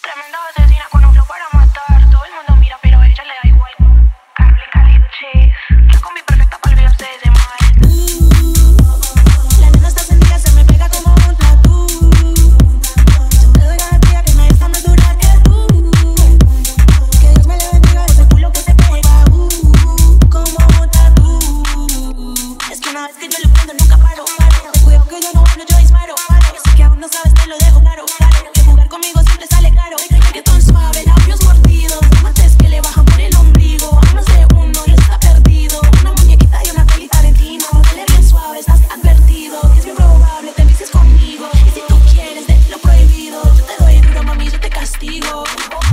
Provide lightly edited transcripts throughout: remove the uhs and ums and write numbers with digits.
Tremenda asesina con un flow para matar. Todo el mundo mira, pero a ella le da igual. Carly, Cali, Chase. La combi perfecta para olvidarse de ese mal. La nena está encendida, se me pega como un tatú. Yo te doy garantía que nadie está más dura que tú. Que Dios me le bendiga ese culo que se pega como un tatú. Es que una vez que yo le prendo nunca paro. Ten cuidado que yo no hablo, yo disparo. Yo sé que aún no sabes, te lo dejo claro. Que jugar conmigo siempre sale caro. Reggaetón suave, labios mordidos, diamantes que le bajan por el ombligo. A más de uno y está perdido. Una muñequita y una peli Tarantino. Dale bien suave, estás advertido. Que es bien probable te envicies conmigo. Y si tú quieres de lo prohibido, yo te doy duro, mami, yo te castigo.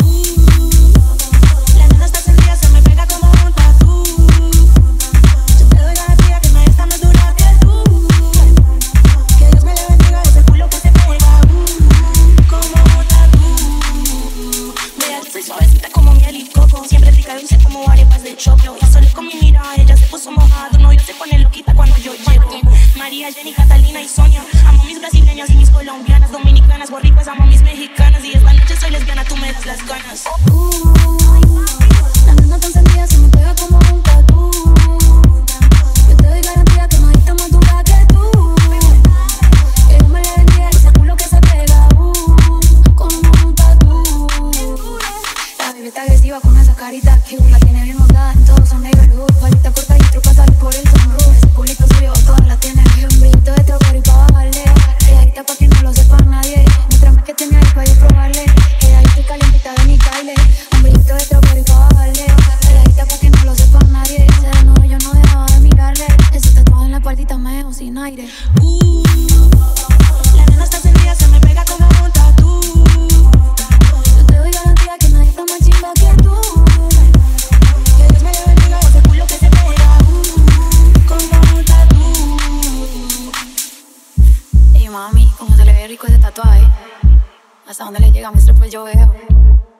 La nena está encendida, se me pega como un tatú. Yo te doy garantía que nadie está más dura que tú. Que Dios me le bendiga ese culo que se pega como un tatú. Vea, yo soy suavecita como miel y coco. Siempre rica dulce como arepas de choclo. Y solo con mi mirada ella se puso mojado. No, yo se pone loquita cuando yo llego. María, Jenny, Catalina y Sonia. Amo mis brasileñas y mis colombianas. Dominicanas, boricuas, amo mis mexicanas. Y esta noche soy lesbiana, tú me das las ganas. La nena está encendida, se me pega como un tatú. Yo te doy garantía que nadie está más dura que tú. Que Dios me le bendiga ese culo que se pega como un tatú. La bebé está agresiva con esa carita cute. La tiene bien montada en todos son neighborhood. Palita corta y otro pasar por el sunroof. Ese culito suyo todas la tiene. Un brillito de trocar y pa' bajarle. Quedadita pa' que no lo sepa nadie. Muéstrame que tiene ahí pa' ir probarle. Quedadita y calientita de mi Kyle. Un brillito de trocar y pa' bajarle. Quedadita pa' que no lo sepa nadie. Se desnudo yo no dejaba de mirarle. Ese tatuado en la espaldita me dejó sin aire. La nena está encendida, se me pega como un tatú. Yo te doy garantía que nadie está más chimba que tú. Que Dios me le bendiga ese culo que se pega como un tatú. Ey mami, cómo se le ve rico ese tatuaje. Hasta dónde le llega, muestra pues yo veo.